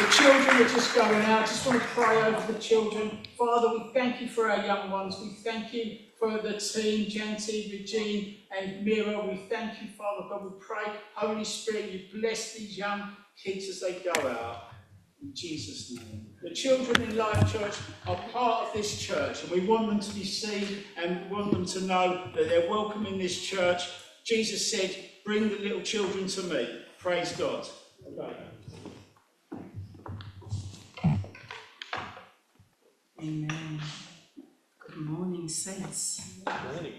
The children are just going out. Just want to pray over the children. Father, we thank you for our young ones. We thank you for the team, Janty, Regine and Mira. We thank you, Father God. We pray, Holy Spirit, you bless these young kids as they go out. In Jesus' name. The children in Life Church are part of this church, and we want them to be seen and want them to know that they're welcome in this church. Jesus said, bring the little children to me. Praise God. Okay. Amen. Good morning, saints. Good morning.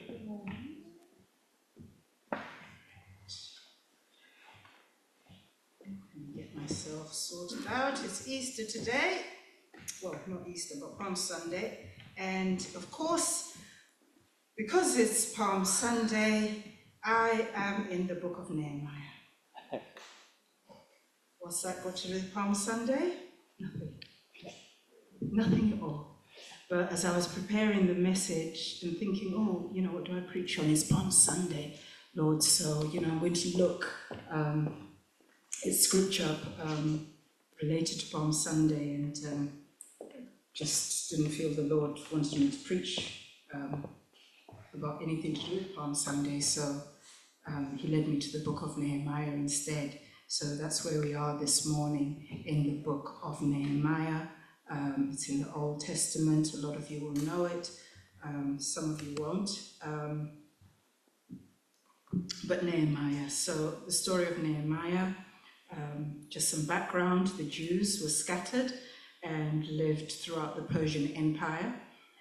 Get myself sorted out. It's Easter today. Well, not Easter, but Palm Sunday. And of course, because it's Palm Sunday, I am in the book of Nehemiah. What's that got to do with Palm Sunday? Nothing. Nothing at all. But as I was preparing the message and thinking, oh, what do I preach on? It's Palm Sunday, Lord. So, I'm going to look at scripture related to Palm Sunday, and just didn't feel the Lord wanted me to preach about anything to do with Palm Sunday. So he led me to the book of Nehemiah instead. So that's where we are this morning, in the book of Nehemiah. It's in the Old Testament. A lot of you will know it. Some of you won't. But Nehemiah. So the story of Nehemiah, just some background. The Jews were scattered and lived throughout the Persian Empire.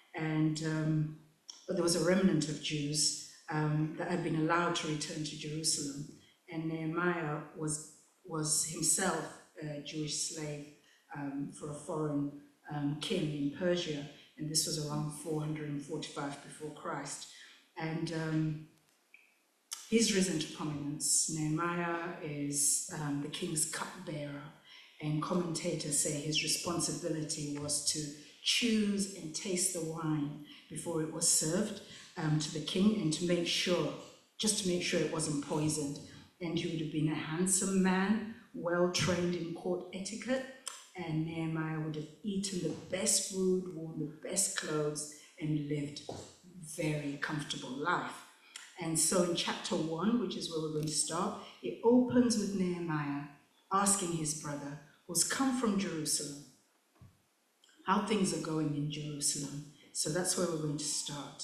But there was a remnant of Jews that had been allowed to return to Jerusalem. And Nehemiah was himself a Jewish slave for a foreign king in Persia, and this was around 445 before Christ. And he's risen to prominence. Nehemiah is the king's cupbearer, and commentators say his responsibility was to choose and taste the wine before it was served to the king, and to make sure it wasn't poisoned. And he would have been a handsome man, well trained in court etiquette, and Nehemiah would have eaten the best food, worn the best clothes, and lived a very comfortable life. And so in chapter 1, which is where we're going to start, it opens with Nehemiah asking his brother, who's come from Jerusalem, how things are going in Jerusalem. So that's where we're going to start.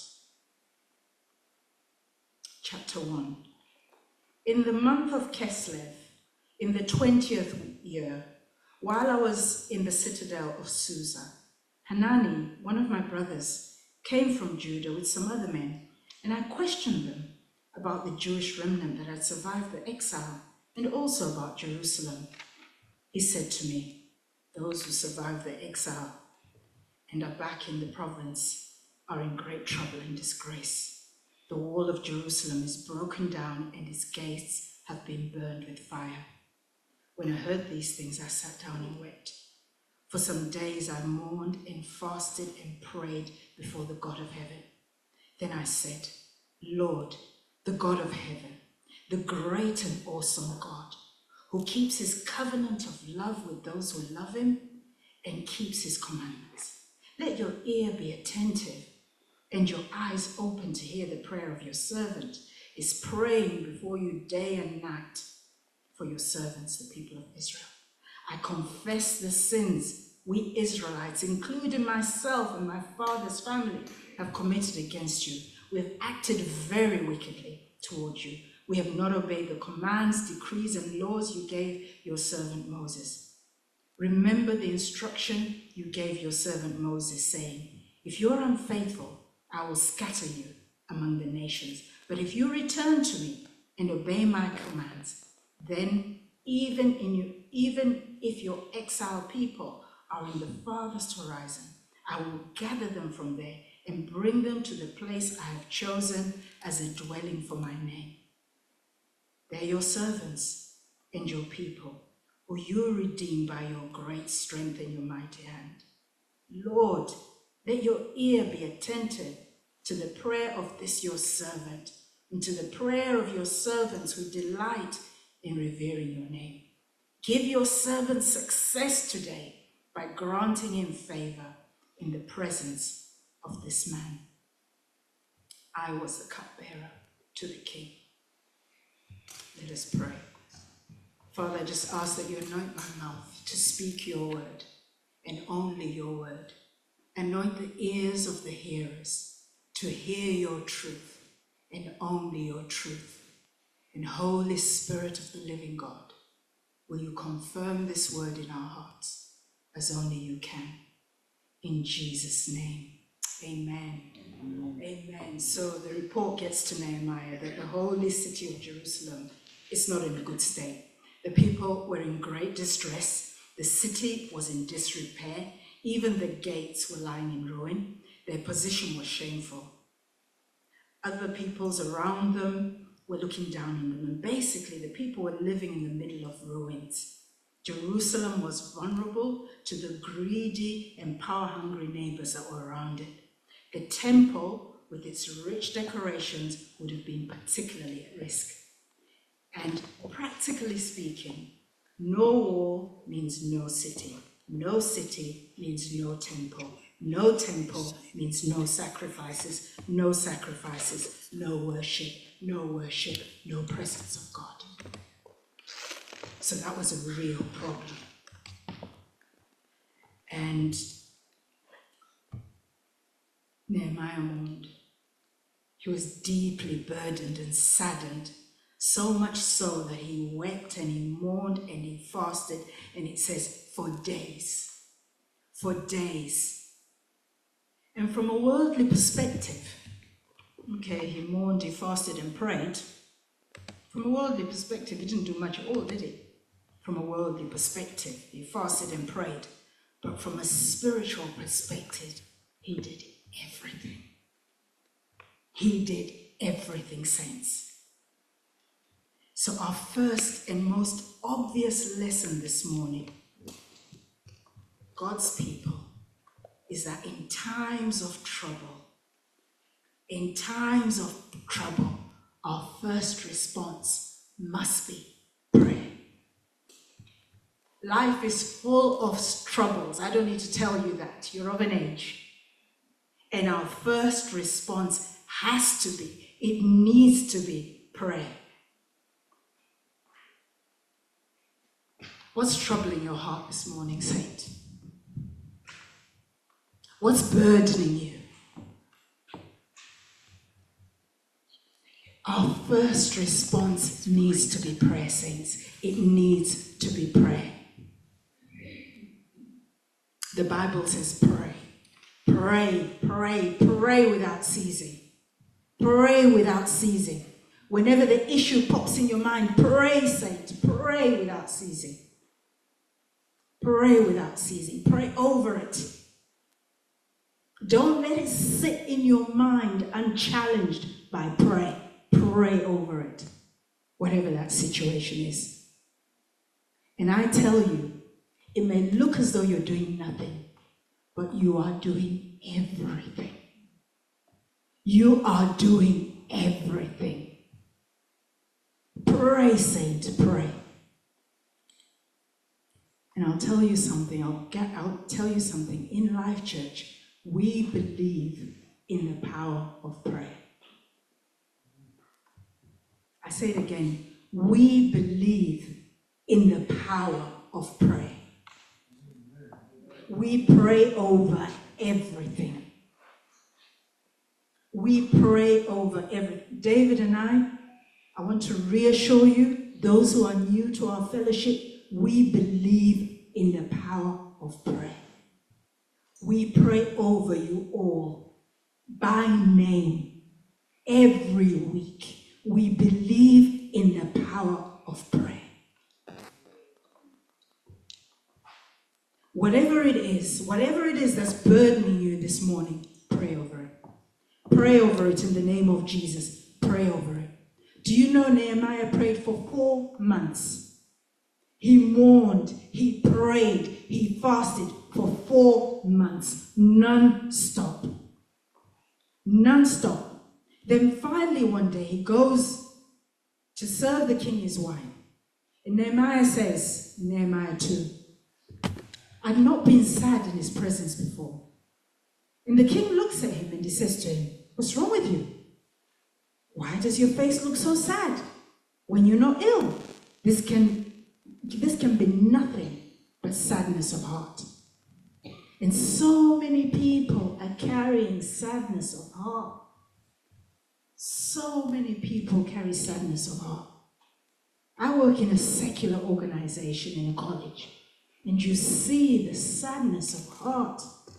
Chapter 1. In the month of Kislev, in the 20th year, while I was in the citadel of Susa, Hanani, one of my brothers, came from Judah with some other men, and I questioned them about the Jewish remnant that had survived the exile, and also about Jerusalem. He said to me, those who survived the exile and are back in the province are in great trouble and disgrace. The wall of Jerusalem is broken down, and its gates have been burned with fire. When I heard these things, I sat down and wept. For some days I mourned and fasted and prayed before the God of heaven. Then I said, Lord, the God of heaven, the great and awesome God, who keeps his covenant of love with those who love him and keeps his commandments, let your ear be attentive and your eyes open to hear the prayer of your servant is praying before you day and night for your servants, the people of Israel. I confess the sins we Israelites, including myself and my father's family, have committed against you. We have acted very wickedly towards you. We have not obeyed the commands, decrees, and laws you gave your servant Moses. Remember the instruction you gave your servant Moses, saying, if you are unfaithful, I will scatter you among the nations. But if you return to me and obey my commands, then even if your exiled people are in the farthest horizon, I will gather them from there and bring them to the place I have chosen as a dwelling for my name. They're your servants and your people, who you redeem by your great strength and your mighty hand. Lord, let your ear be attentive to the prayer of this your servant, and to the prayer of your servants who delight in revering your name. Give your servant success today by granting him favor in the presence of this man. I was the cupbearer to the king. Let us pray. Father, I just ask that you anoint my mouth to speak your word and only your word. Anoint the ears of the hearers to hear your truth and only your truth. And Holy Spirit of the living God, will you confirm this word in our hearts as only you can? In Jesus' name, amen. Amen. So the report gets to Nehemiah that the holy city of Jerusalem is not in a good state. The people were in great distress. The city was in disrepair. Even the gates were lying in ruin. Their position was shameful. Other peoples around them were looking down on them. And basically, the people were living in the middle of ruins. Jerusalem was vulnerable to the greedy and power-hungry neighbors that were around it. The temple, with its rich decorations, would have been particularly at risk. And practically speaking, no wall means no city. No city means no temple. No temple means no sacrifices. No sacrifices, no worship. No worship, no presence of God. So that was a real problem. And Nehemiah mourned. He was deeply burdened and saddened, so much so that he wept and he mourned and he fasted, and it says for days. For days. And from a worldly perspective, okay, he mourned, he fasted and prayed. From a worldly perspective, he didn't do much at all, did he? From a worldly perspective, he fasted and prayed. But from a spiritual perspective, he did everything. He did everything, saints. So our first and most obvious lesson this morning, God's people, is that in times of trouble, our first response must be prayer. Life is full of troubles. I don't need to tell you that. You're of an age. And our first response has to be, it needs to be prayer. What's troubling your heart this morning, saint? What's burdening you? Our first response needs to be prayer, saints. It needs to be prayer. The Bible says pray. Pray, pray, pray without ceasing. Pray without ceasing. Whenever the issue pops in your mind, pray, saint. Pray without ceasing. Pray without ceasing. Pray over it. Don't let it sit in your mind unchallenged by prayer. Pray over it, whatever that situation is. And I tell you, it may look as though you're doing nothing, but you are doing everything. You are doing everything. Pray, saint, pray. And I'll tell you something, I'll tell you something. In Life Church, we believe in the power of prayer. I say it again. We believe in the power of prayer. We pray over everything. We pray over everything. David and I want to reassure you, those who are new to our fellowship, we believe in the power of prayer. We pray over you all by name every week. We believe in the power of prayer. Whatever it is that's burdening you this morning, pray over it. Pray over it in the name of Jesus. Pray over it. Do you know Nehemiah prayed for 4 months? He mourned, he prayed, he fasted for 4 months, non-stop. Non-stop. Then finally one day he goes to serve the king his wine. And Nehemiah says, in Nehemiah 2, I've not been sad in his presence before. And the king looks at him and he says to him, what's wrong with you? Why does your face look so sad when you're not ill? This can be nothing but sadness of heart. And so many people are carrying sadness of heart. So many people carry sadness of heart. I work in a secular organization in a college, and you see the sadness of heart.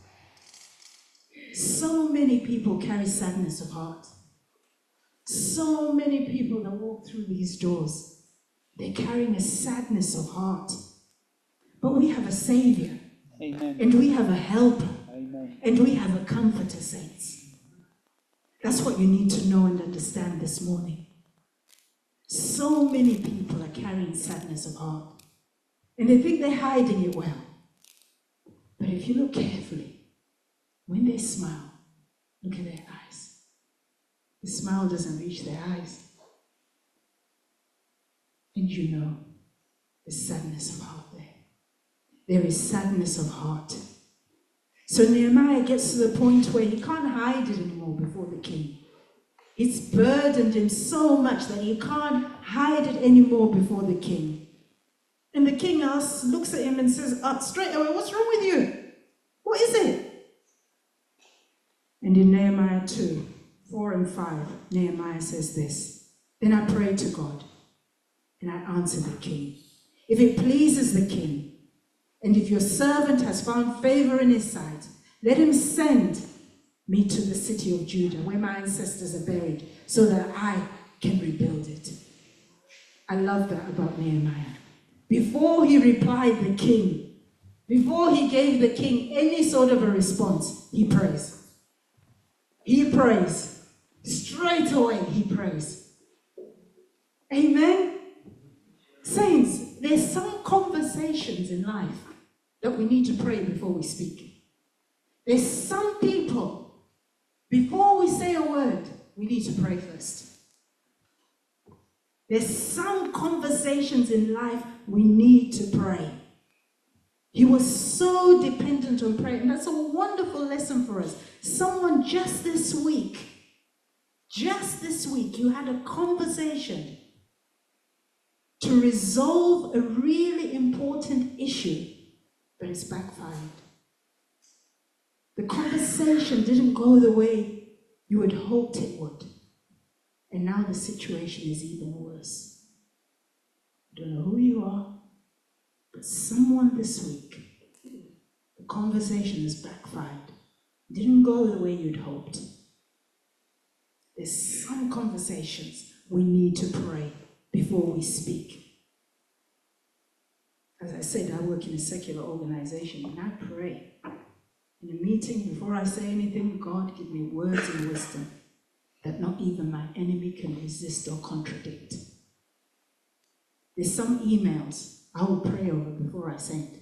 So many people carry sadness of heart. So many people that walk through these doors, they're carrying a sadness of heart. But we have a Savior. Amen. And we have a helper. Amen. And we have a comforter, saints. That's what you need to know and understand this morning. So many people are carrying sadness of heart. And they think they're hiding it well. But if you look carefully, when they smile, look at their eyes. The smile doesn't reach their eyes. And you know, there's sadness of heart there. There is sadness of heart. So Nehemiah gets to the point where he can't hide it anymore before the king. It's burdened him so much that he can't hide it anymore before the king. And the king looks at him and says, straight away, what's wrong with you? What is it? And in Nehemiah 2, 4 and 5, Nehemiah says this, then I prayed to God, and I answered the king. If it pleases the king, and if your servant has found favor in his sight, let him send me to the city of Judah, where my ancestors are buried, so that I can rebuild it. I love that about Nehemiah. Before he replied the king, before he gave the king any sort of a response, he prays. He prays. Straight away he prays. Amen? Saints, there's some conversations in life that we need to pray before we speak. There's some people, before we say a word, we need to pray first. There's some conversations in life we need to pray. He was so dependent on prayer, and that's a wonderful lesson for us. Someone just this week, you had a conversation to resolve a really important issue, but it's backfired. The conversation didn't go the way you had hoped it would. And now the situation is even worse. I don't know who you are, but someone this week, the conversation has backfired. Didn't go the way you'd hoped. There's some conversations we need to pray before we speak. As I said, I work in a secular organization, and I pray. In a meeting, before I say anything, God, give me words and wisdom that not even my enemy can resist or contradict. There's some emails I will pray over before I send.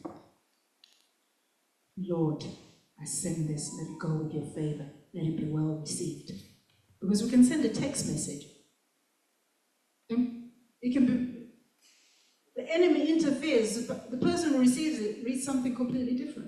Lord, I send this, let it go with your favor, let it be well received. Because we can send a text message. And it can be, the enemy interferes, but the person who receives it reads something completely different.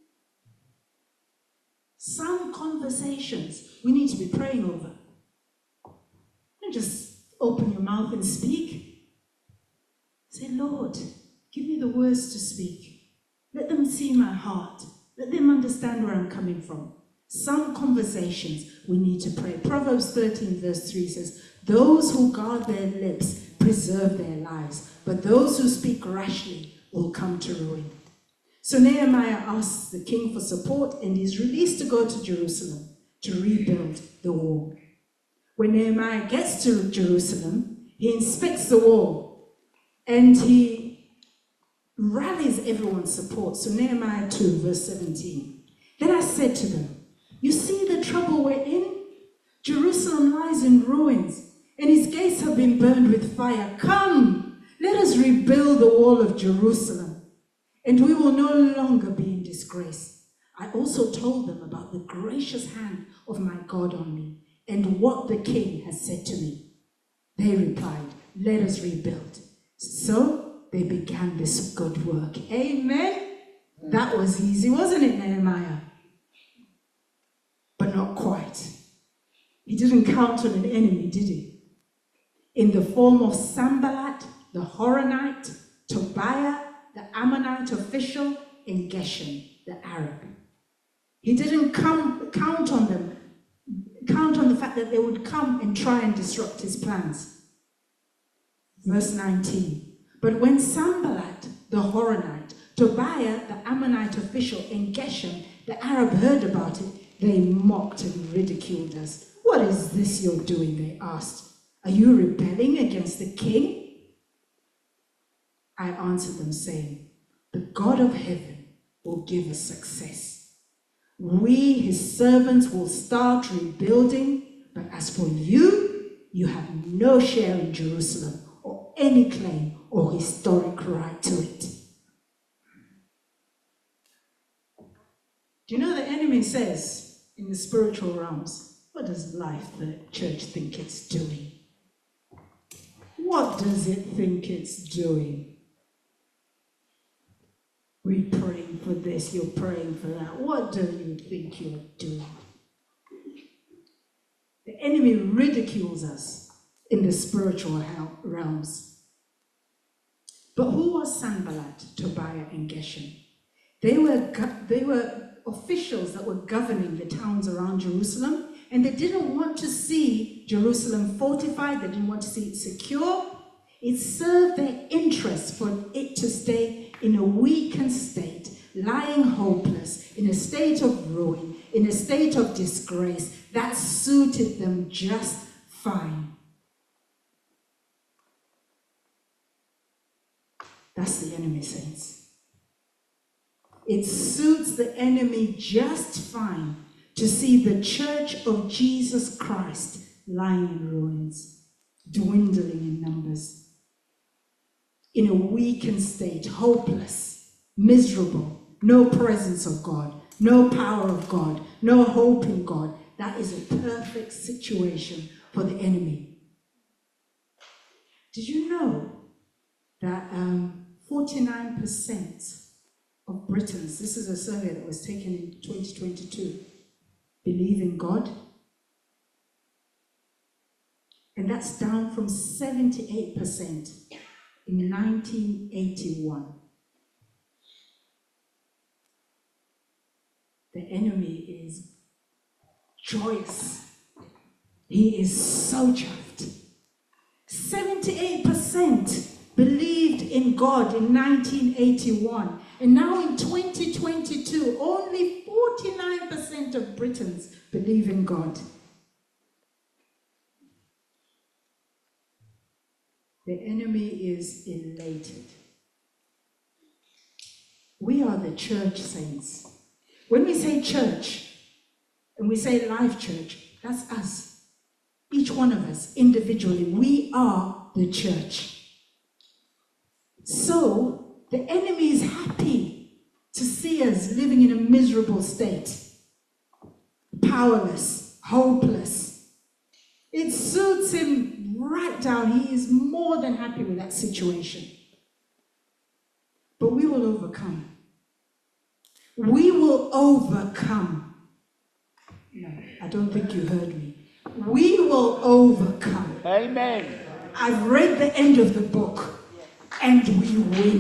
Some conversations we need to be praying over. Don't just open your mouth and speak. Say, Lord, give me the words to speak. Let them see my heart. Let them understand where I'm coming from. Some conversations we need to pray. Proverbs 13 verse 3 says, those who guard their lips preserve their lives, but those who speak rashly will come to ruin. So Nehemiah asks the king for support and is released to go to Jerusalem to rebuild the wall. When Nehemiah gets to Jerusalem, he inspects the wall and he rallies everyone's support. So Nehemiah 2 verse 17. Then I said to them, you see the trouble we're in? Jerusalem lies in ruins and its gates have been burned with fire. Come, let us rebuild the wall of Jerusalem, and we will no longer be in disgrace. I also told them about the gracious hand of my God on me and what the king has said to me. They replied, let us rebuild. So they began this good work. Amen? That was easy, wasn't it, Nehemiah? But not quite. He didn't count on an enemy, did he? In the form of Sanballat, the Horonite, Tobiah, the Ammonite official, and Geshem, the Arab. He didn't count on the fact that they would come and try and disrupt his plans. Verse 19. But when Sanballat, the Horonite, Tobiah, the Ammonite official, and Geshem, the Arab, heard about it, they mocked and ridiculed us. What is this you're doing? They asked. Are you rebelling against the king? I answered them, saying, the God of heaven will give us success. We, his servants, will start rebuilding, but as for you, you have no share in Jerusalem or any claim or historic right to it. Do you know the enemy says in the spiritual realms, what does Life the Church think it's doing? What does it think it's doing? We're praying for this, you're praying for that. What do you think you're doing? The enemy ridicules us in the spiritual realms. But who was Sanballat, Tobiah, and Geshem? They were officials that were governing the towns around Jerusalem, and they didn't want to see Jerusalem fortified. They didn't want to see it secure. It served their interest for it to stay in a weakened state, lying hopeless, in a state of ruin, in a state of disgrace. That suited them just fine. That's the enemy, saints. It suits the enemy just fine to see the church of Jesus Christ lying in ruins, dwindling in numbers, in a weakened state, hopeless, miserable, no presence of God, no power of God, no hope in God. That is a perfect situation for the enemy. Did you know that 49% of Britons, this is a survey that was taken in 2022, believe in God? And that's down from 78% in 1981. The enemy is joyous. He is so chuffed. 78% believed in God in 1981. And now in 2022, only 49% of Britons believe in God. The enemy is elated. We are the church, saints. When we say church, and we say Life Church, that's us. Each one of us, individually, we are the church. So, the enemy is happy to see us living in a miserable state. Powerless, hopeless. It suits him right down. He is more than happy with that situation. But we will overcome. We will overcome. No, I don't think you heard me. We will overcome. Amen. I've read the end of the book, and we win.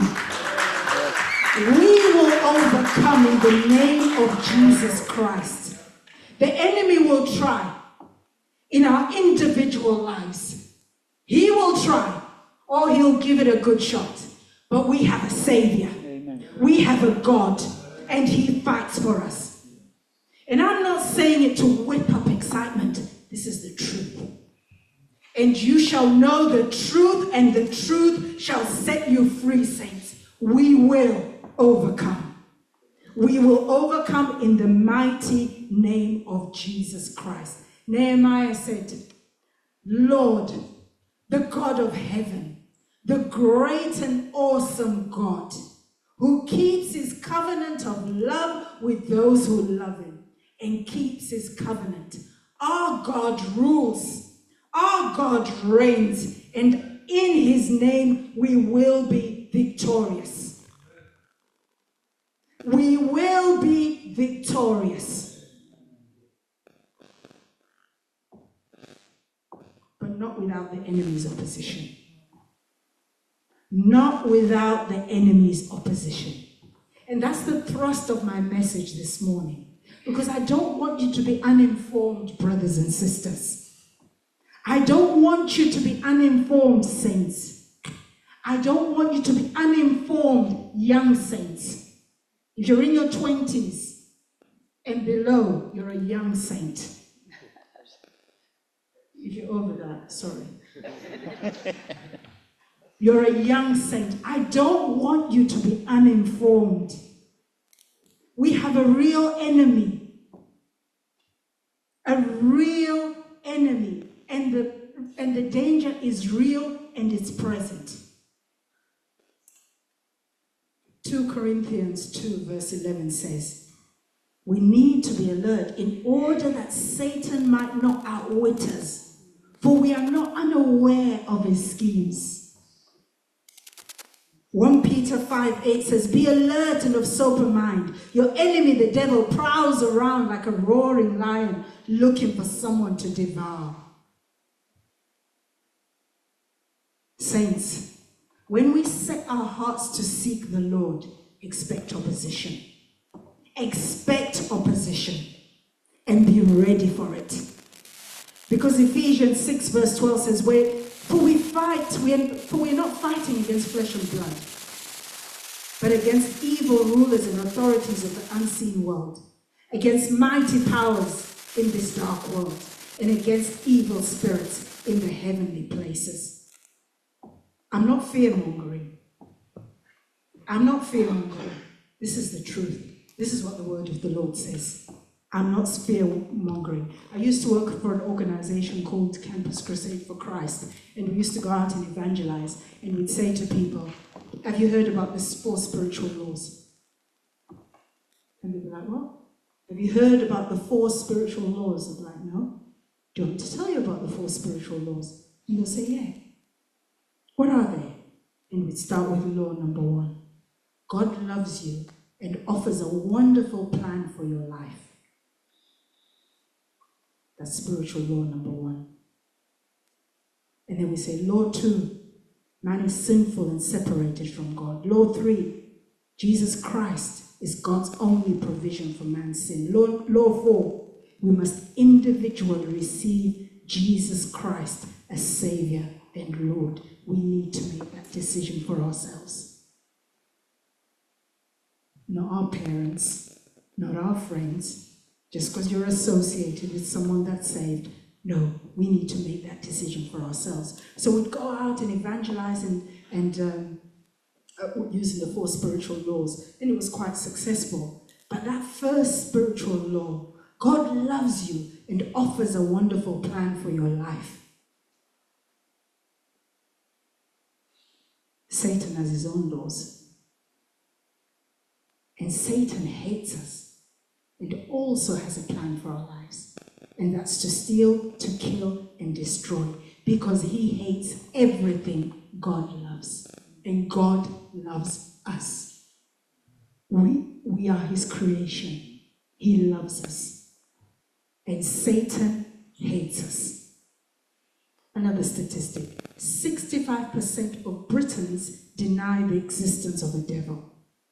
We will overcome in the name of Jesus Christ. The enemy will try in our individual lives. He will try, or he'll give it a good shot. But we have a Savior. Amen. We have a God, and he fights for us. And I'm not saying it to whip up excitement. This is the truth. And you shall know the truth, and the truth shall set you free, saints. We will overcome. We will overcome in the mighty name of Jesus Christ. Nehemiah said, Lord, the God of heaven, the great and awesome God, who keeps his covenant of love with those who love him and keeps his covenant. Our God rules, our God reigns, and in his name we will be victorious. We will be victorious. But not without the enemy's opposition. Not without the enemy's opposition. And that's the thrust of my message this morning. Because I don't want you to be uninformed, brothers and sisters. I don't want you to be uninformed, saints. I don't want you to be uninformed, young saints. If you're in your 20s and below, you're a young saint. If you're over that, sorry. You're a young saint. I don't want you to be uninformed. We have a real enemy. A real enemy. And the danger is real and it's present. 2 Corinthians 2 verse 11 says, we need to be alert in order that Satan might not outwit us, for we are not unaware of his schemes. 1 Peter 5:8 says, be alert and of sober mind. Your enemy, the devil, prowls around like a roaring lion looking for someone to devour. Saints, when we set our hearts to seek the Lord, expect opposition. Expect opposition and be ready for it. Because Ephesians 6 verse 12 says, for we're not fighting against flesh and blood, but against evil rulers and authorities of the unseen world, against mighty powers in this dark world, and against evil spirits in the heavenly places. I'm not fear-mongering. I'm not fear-mongering. This is the truth. This is what the word of the Lord says. I'm not fear-mongering. I used to work for an organization called Campus Crusade for Christ, and we used to go out and evangelize, and we'd say to people, have you heard about the 4 spiritual laws? And they'd be like, what? Have you heard about the 4 spiritual laws? I'd be like, no. Do you want me to tell you about the 4 spiritual laws? And they'll say, yeah. What are they? And we'd start with law number 1. God loves you and offers a wonderful plan for your life. That's spiritual law number 1. And then we say, law 2, man is sinful and separated from God. Law 3, Jesus Christ is God's only provision for man's sin. Law 4, we must individually receive Jesus Christ as Savior and Lord. We need to make that decision for ourselves. Not our parents, not our friends, just because you're associated with someone that's saved. No, we need to make that decision for ourselves. So we'd go out and evangelize and using the 4 spiritual laws, and it was quite successful. But that first spiritual law, God loves you and offers a wonderful plan for your life. Satan has his own laws. And Satan hates us and also has a plan for our lives. And that's to steal, to kill, and destroy. Because he hates everything God loves. And God loves us. We are his creation. He loves us. And Satan hates us. Another statistic. 65% of Britons deny the existence of a devil.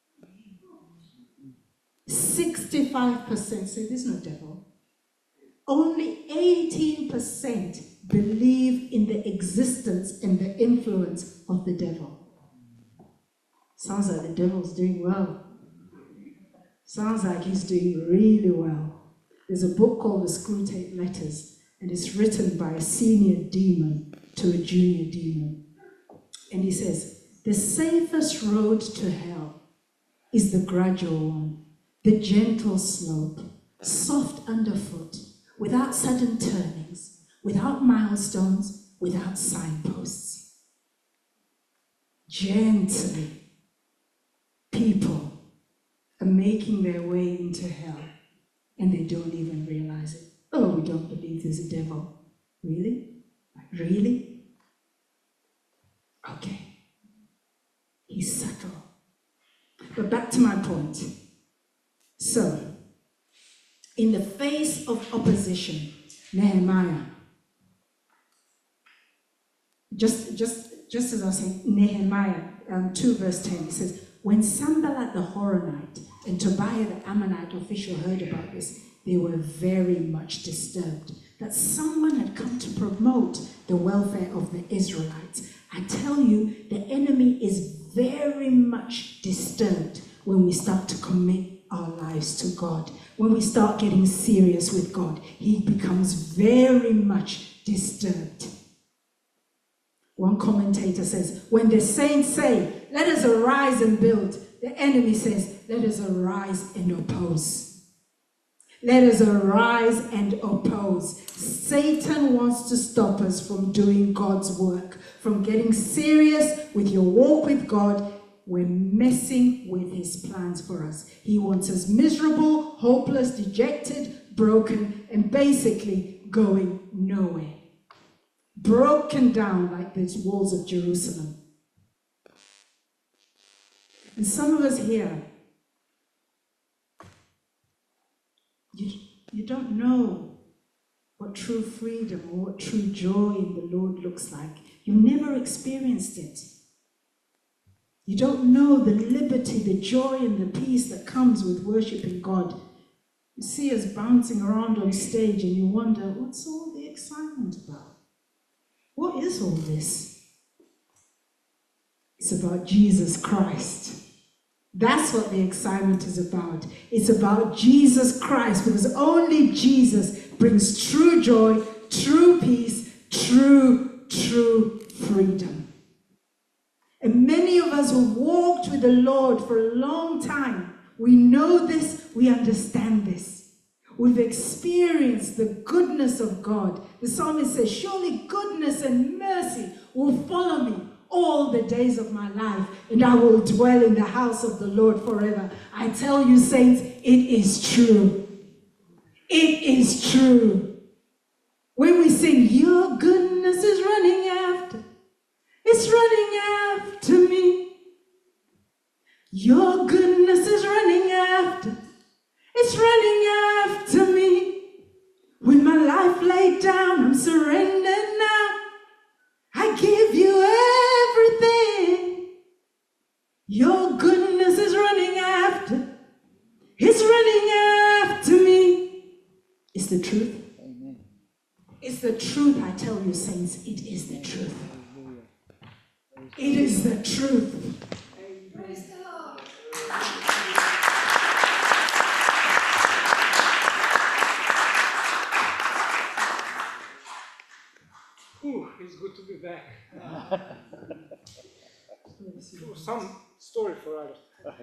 65% say there's no devil. Only 18% believe in the existence and the influence of the devil. Sounds like the devil's doing well. Sounds like he's doing really well. There's a book called The Screwtape Letters, and it's written by a senior demon to a junior demon. And he says, the safest road to hell is the gradual one, the gentle slope, soft underfoot, without sudden turnings, without milestones, without signposts. Gently, people are making their way into hell, and they don't even realize it. Oh, we don't believe there's a devil. Really? Really? Okay. He's subtle. But back to my point. So, in the face of opposition, Nehemiah, just as I was saying, Nehemiah 2 verse 10, it says, when Sanballat the Horonite and Tobiah the Ammonite official heard about this, they were very much disturbed that someone had come to promote the welfare of the Israelites. I tell you, the enemy is very much disturbed when we start to commit our lives to God. When we start getting serious with God, he becomes very much disturbed. One commentator says, when the saints say, let us arise and build, the enemy says, let us arise and oppose. Let us arise and oppose. Satan wants to stop us from doing God's work, from getting serious with your walk with God. We're messing with his plans for us. He wants us miserable, hopeless, dejected, broken, and basically going nowhere. Broken down like these walls of Jerusalem. And some of us here, you don't know what true freedom or what true joy in the Lord looks like. You've never experienced it. You don't know the liberty, the joy, and the peace that comes with worshiping God. You see us bouncing around on stage and you wonder, what's all the excitement about? What is all this? It's about Jesus Christ. That's what the excitement is about. It's about Jesus Christ, because only Jesus brings true joy, true peace, true freedom. And many of us who walked with the Lord for a long time, we know this, we understand this. We've experienced the goodness of God. The psalmist says, surely goodness and mercy will follow me all the days of my life, and I will dwell in the house of the Lord forever. I tell you, saints, it is true. It is true. When we sing, your goodness is running after, it's running after me. Your goodness is running after, it's running after me. With my life laid down, I'm surrendered now. I give you everything. Your goodness is running after, it's running after me. It's the truth. Amen. It's the truth, I tell you, saints. It is the truth. It is the truth. Praise the Lord. Ooh, it's good to be back. Some story for others.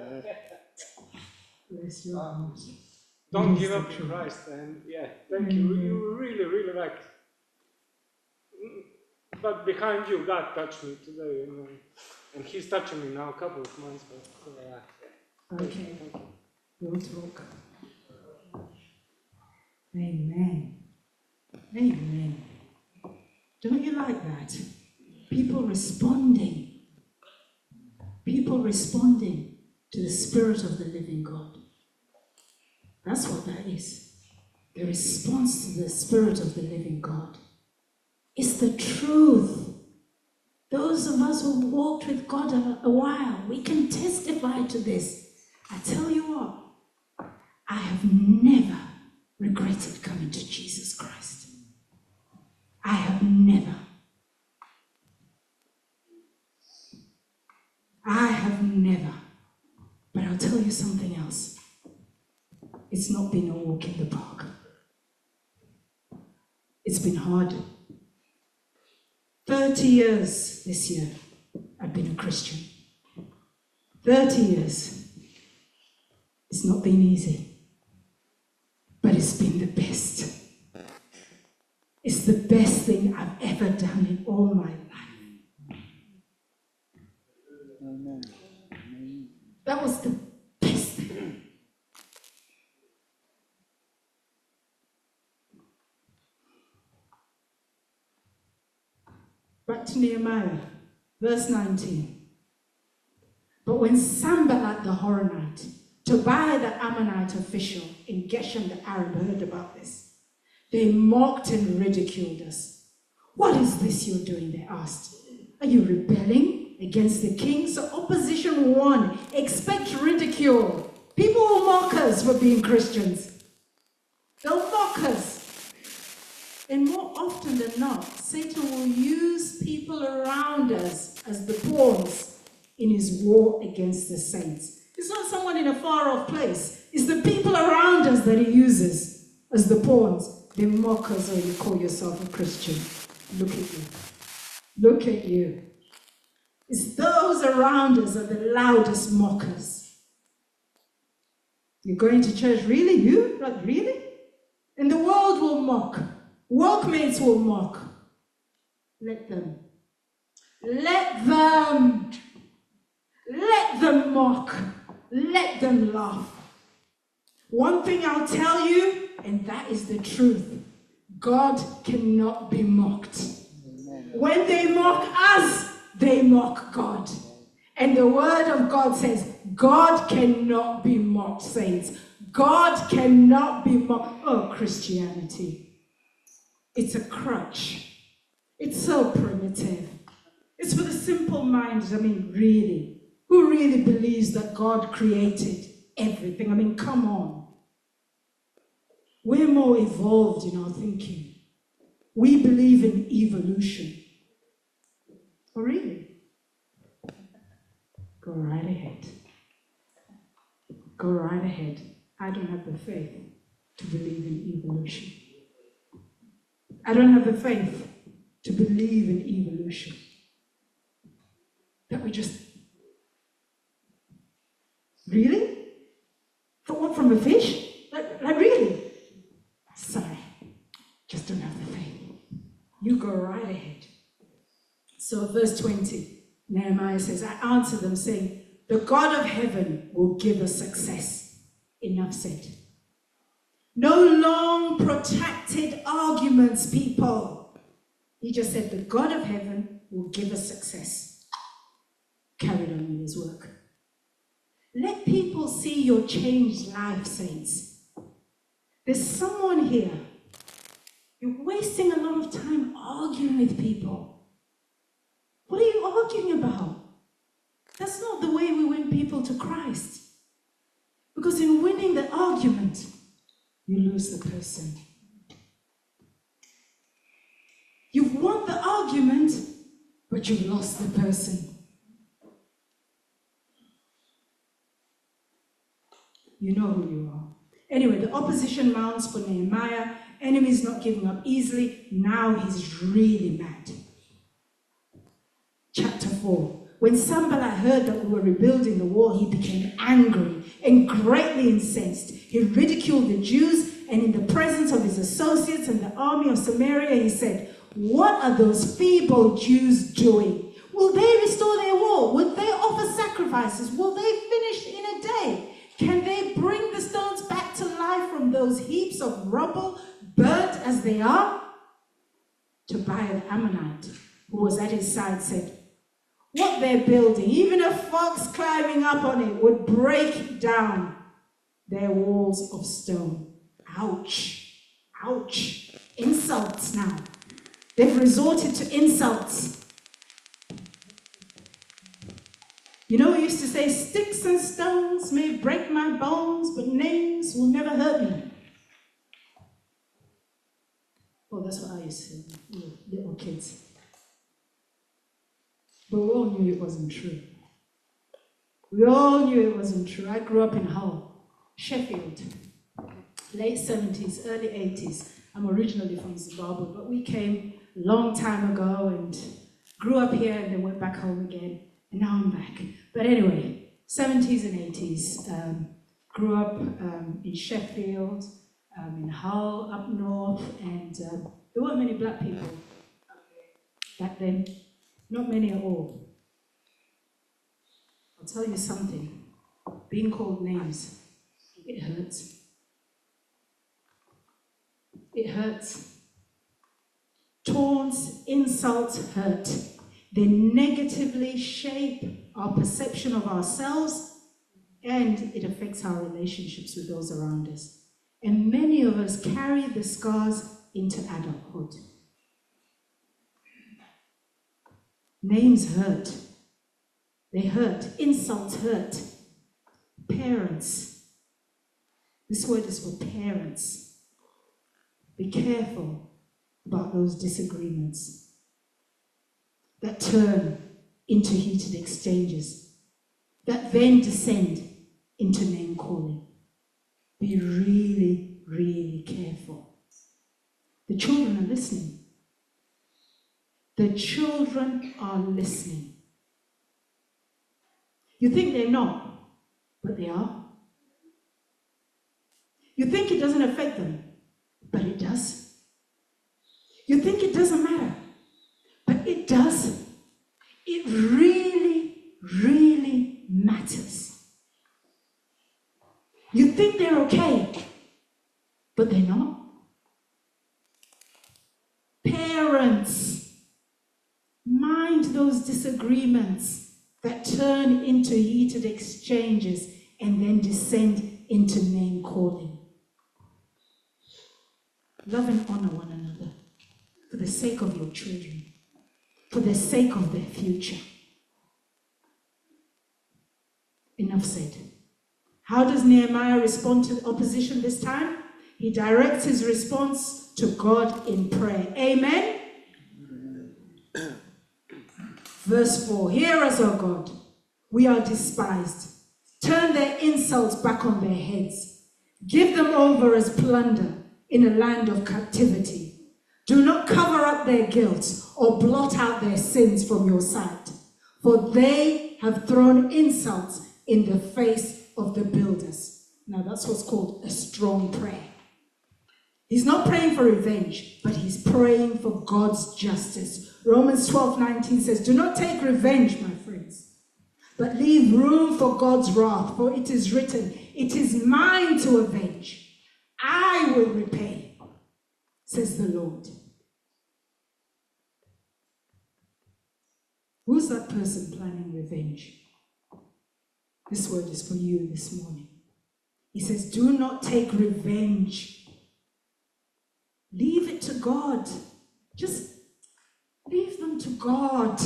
Bless your heart. Don't give up in Christ, and yeah, thank you. You really, really like. But behind you, God touched me today, and He's touching me now a couple of months. But okay, we'll talk. Amen. Amen. Don't you like that? People responding to the Spirit of the living God. That's what that is. The response to the Spirit of the living God. It's the truth. Those of us who walked with God a while, we can testify to this. I tell you what, I have never regretted coming to Jesus Christ. I have never. I have never. But I'll tell you something else. It's not been a walk in the park. It's been hard. 30 years this year I've been a Christian. 30 years. It's not been easy. But it's been the best. It's the best thing I've ever done in all my life. Amen. That was the best thing. Back to Nehemiah, verse 19. But when Sanballat the Horonite, Tobiah the Ammonite official, and Geshem the Arab heard about this, they mocked and ridiculed us. What is this you're doing? They asked. Are you rebelling against the king? So opposition won. Expect ridicule. People will mock us for being Christians. They'll mock us. And more often than not, Satan will use people around us as the pawns in his war against the saints. It's not someone in a far-off place. It's the people around us that he uses as the pawns. They mock us when you call yourself a Christian. Look at you. Look at you. It's those around us that are the loudest mockers. You're going to church? Really? You? Like, really? And the world will mock. Workmates will mock. Let them. Let them. Let them mock. Let them laugh. One thing I'll tell you, and that is the truth. God cannot be mocked. Amen. When they mock us, they mock God. And the word of God says, God cannot be mocked, saints. God cannot be mocked. Oh, Christianity. It's a crutch. It's so primitive. It's for the simple-minded. I mean, really. Who really believes that God created everything? I mean, come on. We're more evolved in our thinking. We believe in evolution. Oh, really? Go right ahead. Go right ahead. I don't have the faith to believe in evolution. I don't have the faith to believe in evolution. That we just... Really? For what, from a fish? Like really? Sorry. Just don't have the faith. You go right ahead. So verse 20, Nehemiah says, I answered them saying, the God of heaven will give us success. Enough said. No long protracted arguments, people. He just said, the God of heaven will give us success. Carried on in his work. Let people see your changed life, saints. There's someone here. You're wasting a lot of time arguing with people. What are you arguing about? That's not the way we win people to Christ. Because in winning the argument, you lose the person. You've won the argument, but you've lost the person. You know who you are. Anyway, the opposition mounts for Nehemiah. Enemies not giving up easily. Now he's really mad. Chapter 4. When Sanballat heard that we were rebuilding the wall, he became angry and greatly incensed. He ridiculed the Jews, and in the presence of his associates and the army of Samaria, he said, what are those feeble Jews doing? Will they restore their wall? Will they offer sacrifices? Will they finish in a day? Can they bring the stones back to life from those heaps of rubble, burnt as they are? Tobiah the Ammonite, who was at his side, said, what they're building, even a fox climbing up on it would break down their walls of stone. Ouch. Ouch. Insults now. They've resorted to insults. You know, we used to say, sticks and stones may break my bones, but names will never hurt me. Well, that's what I used to say, little kids. But we all knew it wasn't true. We all knew it wasn't true. I grew up in Hull, Sheffield, late 70s, early 80s. I'm originally from Zimbabwe, but we came a long time ago and grew up here and then went back home again. And now I'm back. But anyway, 70s and 80s. Grew up in Sheffield, in Hull, up north, and there weren't many black people back then. Not many at all. I'll tell you something. Being called names, it hurts. It hurts. Taunts, insults hurt. They negatively shape our perception of ourselves, and it affects our relationships with those around us. And many of us carry the scars into adulthood. Names hurt. They hurt. Insults hurt. Parents. This word is for parents. Be careful about those disagreements that turn into heated exchanges, that then descend into name calling. Be really, really careful. The children are listening. The children are listening. You think they're not, but they are. You think it doesn't affect them, but it does. You think it doesn't matter, but it does. It really, really matters. You think they're okay, but they're not. Parents, mind those disagreements that turn into heated exchanges and then descend into name calling. Love and honor one another for the sake of your children, for the sake of their future. Enough said. How does Nehemiah respond to opposition this time? He directs his response to God in prayer. Amen? Verse 4, hear us, O God, we are despised. Turn their insults back on their heads. Give them over as plunder in a land of captivity. Do not cover up their guilt or blot out their sins from your sight, for they have thrown insults in the face of the builders. Now that's what's called a strong prayer. He's not praying for revenge, but he's praying for God's justice. Romans 12:19 says, do not take revenge, my friends, but leave room for God's wrath, for it is written, it is mine to avenge. I will repay, says the Lord. Who's that person planning revenge? This word is for you this morning. He says, do not take revenge. Leave it to God. Just leave them to God.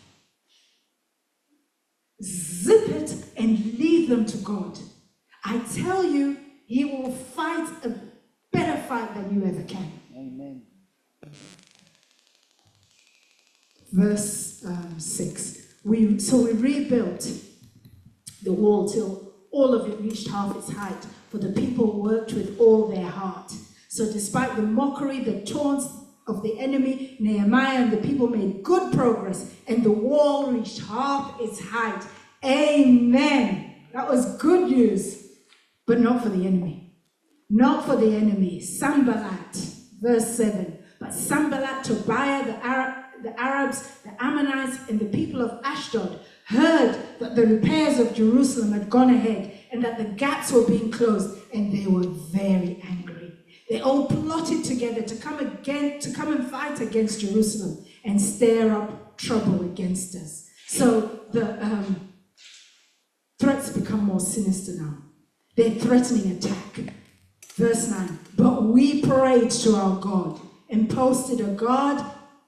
Zip it and leave them to God. I tell you, he will fight a better fight than you ever can. Amen. Verse 6. We rebuilt the wall till all of it reached half its height, for the people worked with all their heart. So despite the mockery, the taunts of the enemy, Nehemiah and the people made good progress, and the wall reached half its height. Amen. That was good news, but not for the enemy. Not for the enemy. Sanballat, verse 7. But Sanballat, Tobiah, the Arabs, the Ammonites, and the people of Ashdod heard that the repairs of Jerusalem had gone ahead and that the gaps were being closed, and they were very angry. They all plotted together to come and fight against Jerusalem and stir up trouble against us. So the threats become more sinister now. They're threatening attack. Verse 9, but we prayed to our God and posted a guard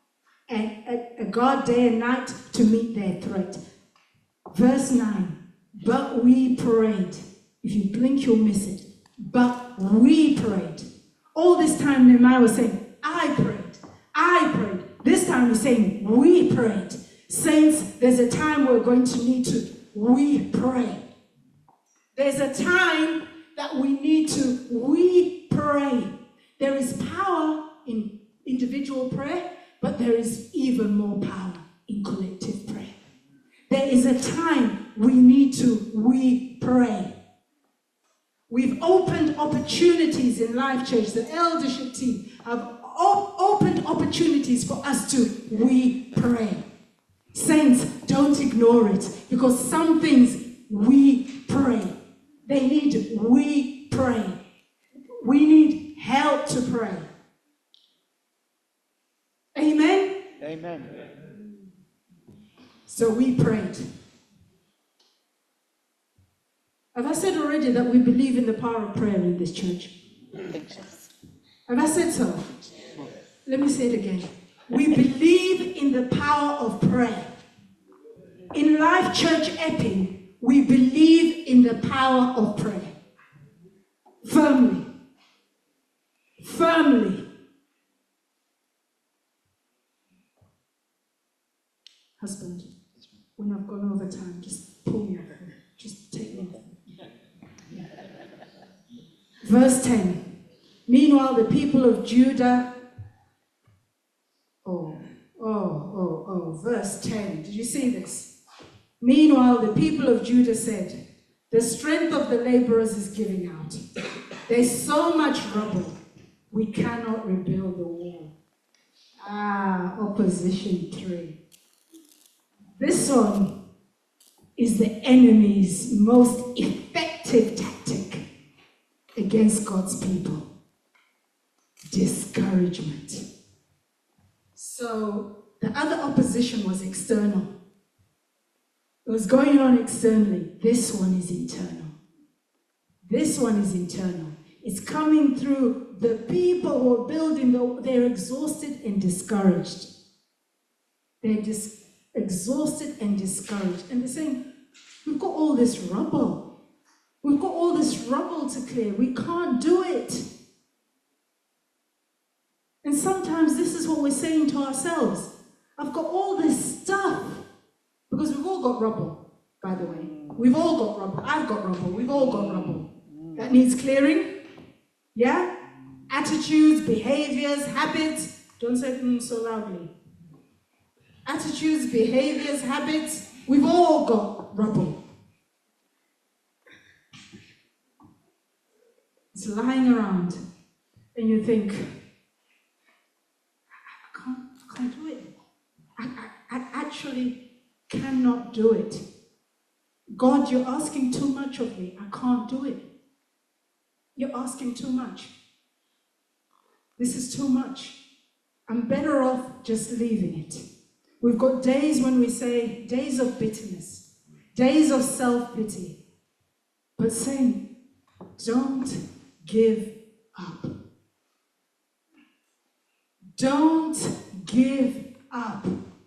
day and night to meet their threat. Verse 9, but we prayed. If you blink, you'll miss it. But we prayed. All this time, Nehemiah was saying, I prayed. This time he's saying, we prayed. Saints, there's a time we're going to need to, we pray. There's a time that we need to, we pray. There is power in individual prayer, but there is even more power in collective prayer. There is a time we need to, we pray. We've opened opportunities in Life Church. The eldership team have opened opportunities for us to, we pray. Saints, don't ignore it, because some things we pray. They need, we pray. We need help to pray. Amen? Amen. So we prayed. Have I said already that we believe in the power of prayer in this church? Have I said so? Let me say it again. We believe in the power of prayer. In Life Church Epping, we believe in the power of prayer. Firmly. Firmly. Husband, when I've gone over time, just pull me over. Just take me. Verse 10. Meanwhile, the people of Judah. Verse 10. Did you see this? Meanwhile, the people of Judah said, the strength of the laborers is giving out. There's so much rubble, we cannot rebuild the wall. Opposition 3. This one is the enemy's most effective tactic against God's people. Discouragement. So the other opposition was external. It was going on externally. This one is internal. This one is internal. It's coming through the people who are building, they're exhausted and discouraged. They're exhausted and discouraged. And they're saying, we've got all this rubble. We've got all this rubble to clear. We can't do it. And sometimes this is what we're saying to ourselves. I've got all this stuff. Because we've all got rubble, by the way. We've all got rubble. I've got rubble. We've all got rubble. That needs clearing. Yeah? Attitudes, behaviors, habits. Don't say so loudly. Attitudes, behaviors, habits. We've all got rubble. It's lying around. And you think, I can't do it. I actually cannot do it. God, you're asking too much of me. I can't do it. You're asking too much. This is too much. I'm better off just leaving it. We've got days when we say, days of bitterness, days of self-pity, but saying, don't give up. Don't give up.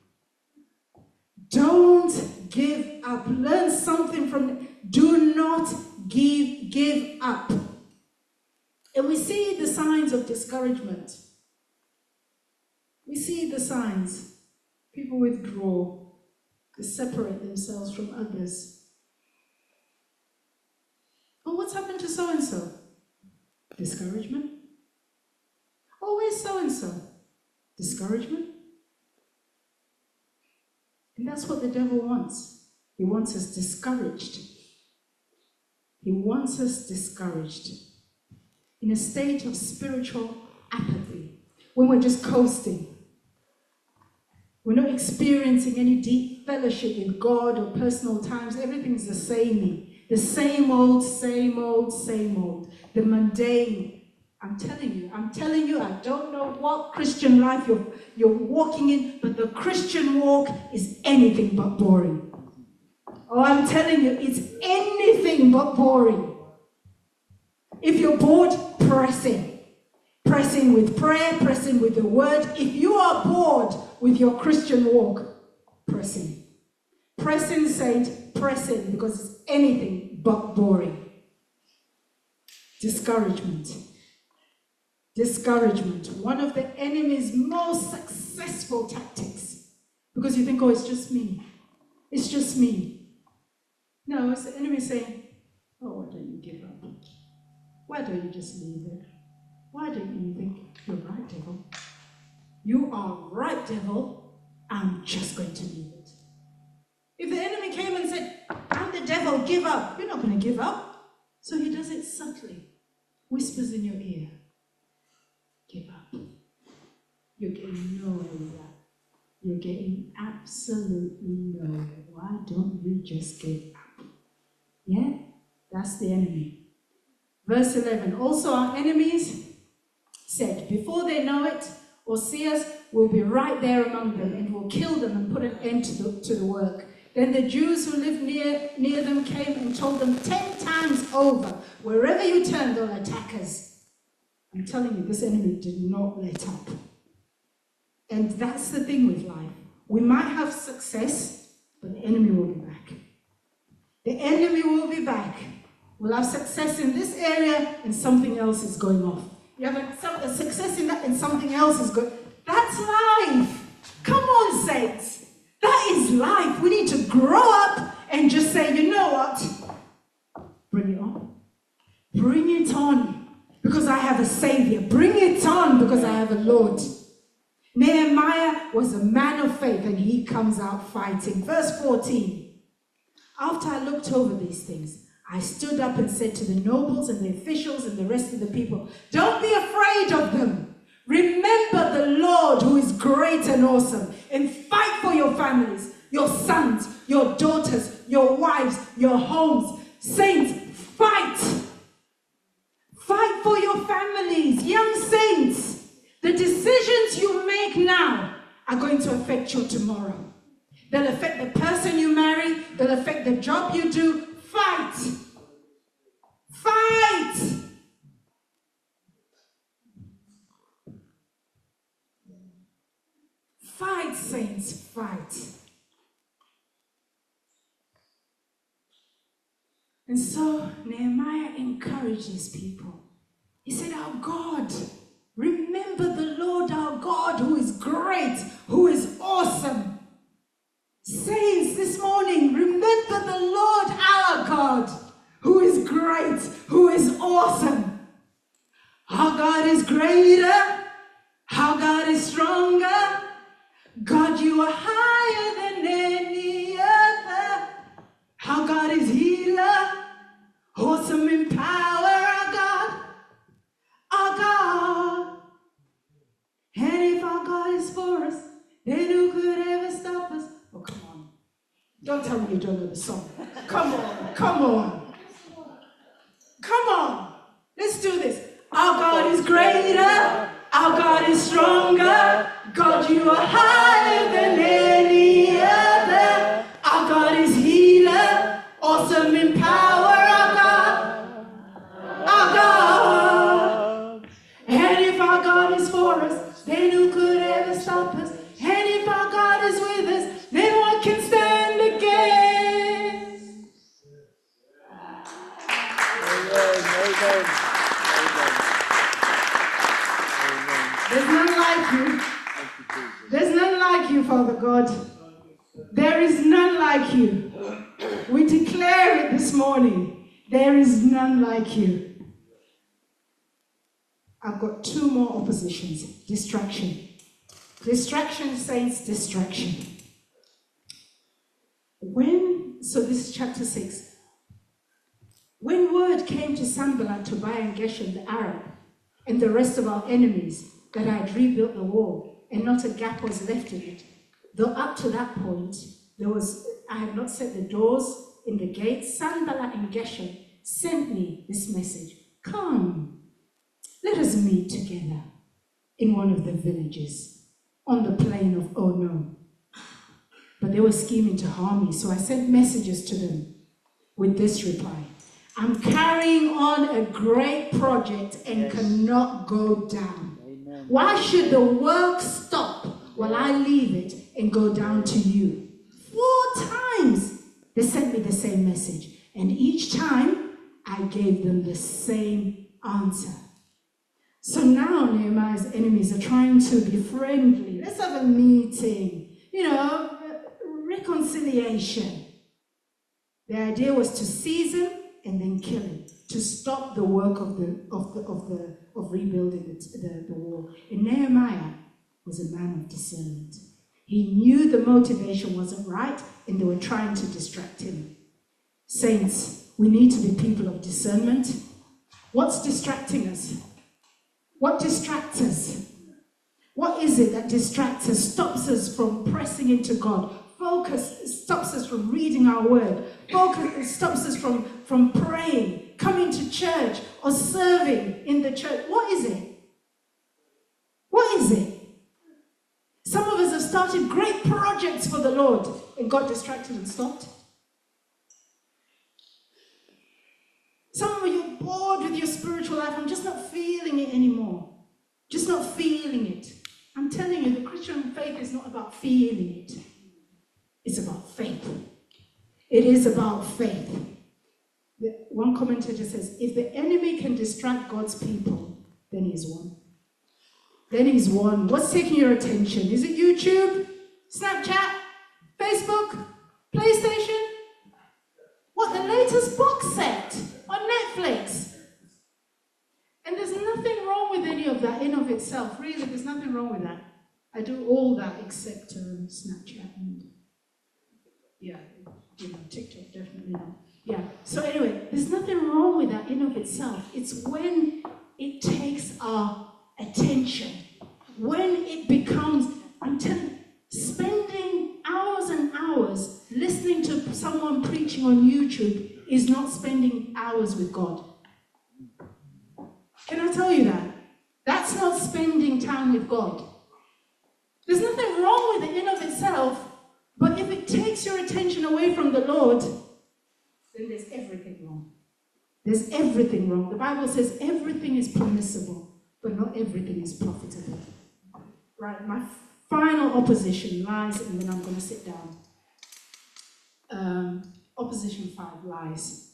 Don't give up. Learn something from it. Do not give up. And we see the signs of discouragement. We see the signs. People withdraw. They separate themselves from others. Oh, what's happened to so-and-so? Discouragement. Oh, where's so-and-so? Discouragement. And that's what the devil wants. He wants us discouraged. He wants us discouraged. In a state of spiritual apathy. When we're just coasting. We're not experiencing any deep fellowship with God or personal times. Everything's the same. The same old, same old, same old. The mundane. I'm telling you, I don't know what Christian life you're walking in, but the Christian walk is anything but boring. Oh, I'm telling you, it's anything but boring. If you're bored, press in. Press in with prayer, press in with the word. If you are bored with your Christian walk, press in. Press in, saint, press in, because it's anything but boring. Discouragement. Discouragement, one of the enemy's most successful tactics. Because you think, oh, it's just me. It's just me. No, it's the enemy saying, oh, why don't you give up? Why don't you just leave it? Why don't you think, you're right, devil. You are right, devil. I'm just going to leave it. If the enemy came and said, I'm the devil, give up. You're not going to give up. So he does it subtly. Whispers in your ear. Give up. You're getting nowhere with that. You're getting absolutely nowhere. Why don't you just give up? Yeah? That's the enemy. Verse 11. Also our enemies said, before they know it or see us, we'll be right there among them and we'll kill them and put an end to the work. Then the Jews who lived near them came and told them 10 times over. Wherever you turn, they'll attack us. I'm telling you, this enemy did not let up. And that's the thing with life. We might have success, but the enemy will be back. The enemy will be back. We'll have success in this area and something else is going off. You have a success in that and something else is going. That's life. Come on, saints. That is life. We need to grow up and just say, you know what? Bring it on. Bring it on because I have a Savior. Bring it on because I have a Lord. Nehemiah was a man of faith and he comes out fighting. Verse 14. After I looked over these things, I stood up and said to the nobles and the officials and the rest of the people, don't be afraid of them. Remember the Lord who is great and awesome, and fight for your families, your sons, your daughters, your wives, your homes. Saints, fight. Fight for your families, young saints. The decisions you make now are going to affect your tomorrow. They'll affect the person you marry. They'll affect the job you do. Fight. Fight. Fight, saints, fight. And so Nehemiah encourages people. He said, our God, remember the Lord our God who is great, who is awesome. Saints, this morning, remember the Lord our God who is great, who is awesome. Our God is greater. Our God is stronger. God, you are higher than any other. Our God is healer, awesome in power, our God, our God. And if our God is for us, then who could ever stop us? Oh, come on. Don't tell me you don't know the song. Come on, come on. Come on. Let's do this. Our God is greater. Our God is stronger. God, you are higher than any other. Our God is healer, awesome in power. Our God, our God. And if our God is for us, then who could ever stop us? And if our God is with us, then what can stand against? Amen. There's none like you. There's none like you, Father God. There is none like you. We declare it this morning. There is none like you. I've got two more oppositions. Distraction. Distraction, saints, distraction. So this is chapter 6. When word came to Sanballat, Tobiah, and Geshem, the Arab, and the rest of our enemies, that I had rebuilt the wall, and not a gap was left in it, though up to that point, I had not set the doors in the gates, Sanballat and Geshem sent me this message. Come, let us meet together in one of the villages on the plain of Ono. But they were scheming to harm me, so I sent messages to them with this reply. I'm carrying on a great project and cannot go down. Amen. Why should the work stop while I leave it and go down to you? 4 times they sent me the same message, and each time I gave them the same answer. So now Nehemiah's enemies are trying to be friendly. Let's have a meeting, reconciliation. The idea was to seize him and then kill him, to stop the work of rebuilding the wall. And Nehemiah was a man of discernment. He knew the motivation wasn't right, and they were trying to distract him. Saints, we need to be people of discernment. What's distracting us? What distracts us? What is it that distracts us, stops us from pressing into God? Focus stops us from reading our word. Focus stops us from praying, coming to church, or serving in the church. What is it? What is it? Some of us have started great projects for the Lord and got distracted and stopped. Some bored with your spiritual life. I'm just not feeling it anymore. Just not feeling it. I'm telling you, the Christian faith is not about feeling it. It's about faith. It is about faith. One commentator says, if the enemy can distract God's people, then he's won. Then he's won. What's taking your attention? Is it YouTube, Snapchat, Facebook, PlayStation? What, the latest box set on Netflix? And there's nothing wrong with any of that in of itself. Really, there's nothing wrong with that. I do all that except Snapchat and TikTok, definitely not. Yeah, so anyway, there's nothing wrong with that in of itself. It's when it takes our attention, when it becomes, I'm telling you, spending hours and hours listening to someone preaching on YouTube is not spending hours with God. Can I tell you that? That's not spending time with God. There's nothing wrong with it in of itself, but if it takes your attention away from the Lord, then there's everything wrong. There's everything wrong. The Bible says everything is permissible, but not everything is profitable. Right, my final opposition lies, and then I'm going to sit down. Opposition 5, lies.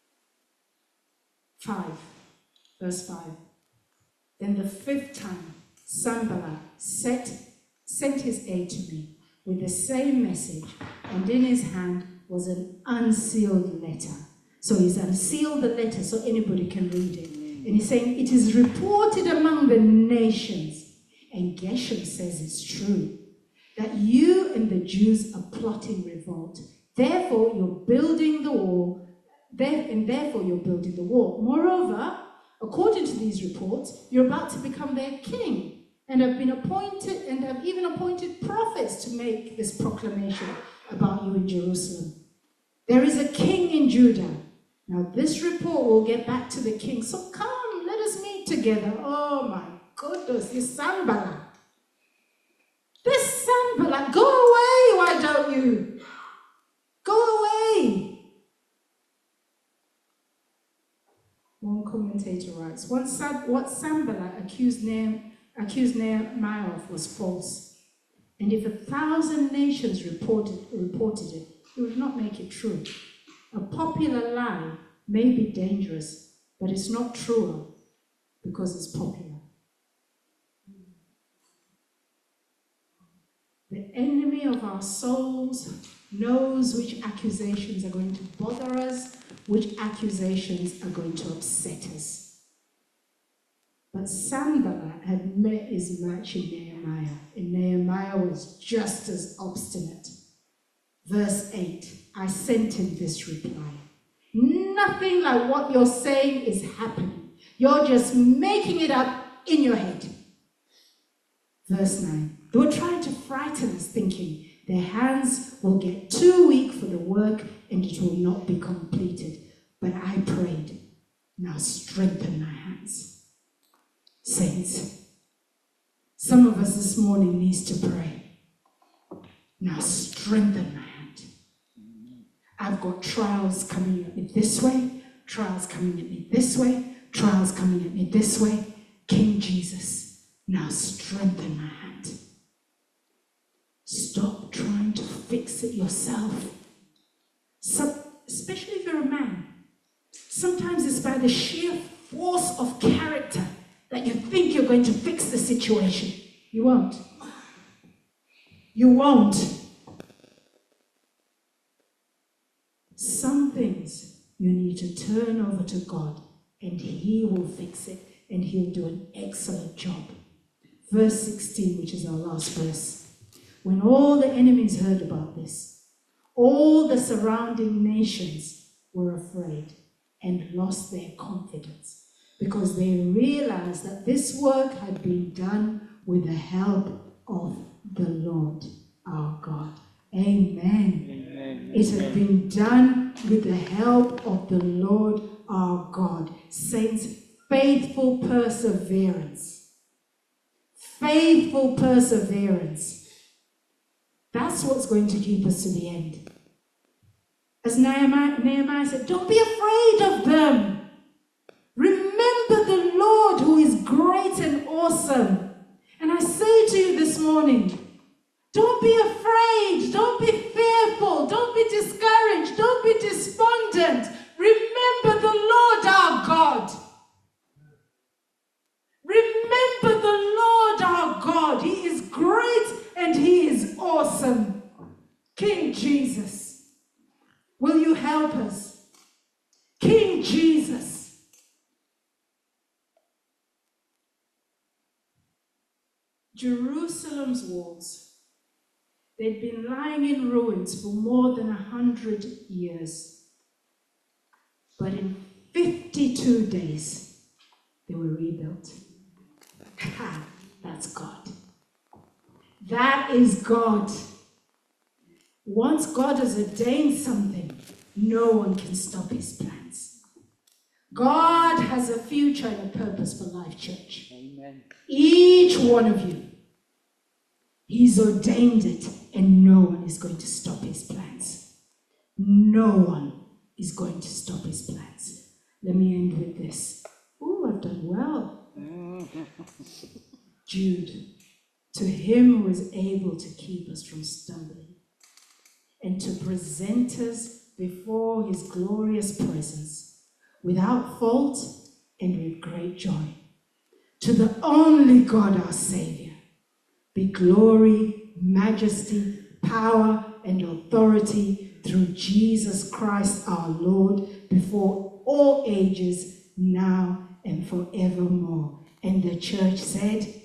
5, verse 5. Then the 5th time, Sanballat sent his aide to me with the same message, and in his hand was an unsealed letter. So he's unsealed the letter so anybody can read it. And he's saying, it is reported among the nations, and Geshem says it's true, that you and the Jews are plotting revolt. Therefore, you're building the wall, therefore you're building the wall. Moreover, according to these reports, you're about to become their king, and have even appointed prophets to make this proclamation about you in Jerusalem. There is a king in Judah. Now this report will get back to the king. So come, let us meet together. Oh my goodness, this Sanballat. This Sanballat, go away, why don't you? Go away. One commentator writes, what Sanballat accused Nehemiah of was false. And if 1,000 nations reported it, he would not make it true. A popular lie may be dangerous, but it's not truer because it's popular. The enemy of our souls knows which accusations are going to bother us, which accusations are going to upset us. But Sanballat had met his match in Nehemiah, and Nehemiah was just as obstinate. Verse 8, I sent him this reply. Nothing like what you're saying is happening. You're just making it up in your head. Verse 9, they were trying to frighten us, thinking their hands will get too weak for the work and it will not be completed. But I prayed, now strengthen my hands. Saints, some of us this morning needs to pray. Now strengthen my hand. I've got trials coming at me this way, trials coming at me this way, trials coming at me this way. King Jesus, now strengthen my hand. Stop trying to fix it yourself. Especially if you're a man. Sometimes it's by the sheer force of character that you think you're going to fix the situation. You won't. You won't. Some things you need to turn over to God and He will fix it and He'll do an excellent job. Verse 16, which is our last verse. When all the enemies heard about this, all the surrounding nations were afraid and lost their confidence because they realized that this work had been done with the help of the Lord our God. Amen. Amen. It had been done with the help of the Lord our God. Saints, faithful perseverance. Faithful perseverance. That's what's going to keep us to the end. As Nehemiah said, don't be afraid of them. awesome. And I say to you this morning, don't be afraid, don't be fearful, don't be discouraged, don't be despondent. Remember the Lord our God. Remember the Lord our God. He is great and He is awesome. King Jesus, will you help us? King Jesus. Jerusalem's walls, they'd been lying in ruins for more than 100 years. But in 52 days, they were rebuilt. That's God. That is God. Once God has ordained something, no one can stop His plans. God has a future and a purpose for Life Church. Amen. Each one of you, He's ordained it, and no one is going to stop His plans. No one is going to stop His plans. Let me end with this. Oh, I've done well. Jude, to Him who is able to keep us from stumbling and to present us before His glorious presence without fault and with great joy. To the only God our Savior, be glory, majesty, power, and authority through Jesus Christ our Lord, before all ages, now and forevermore. And the church said,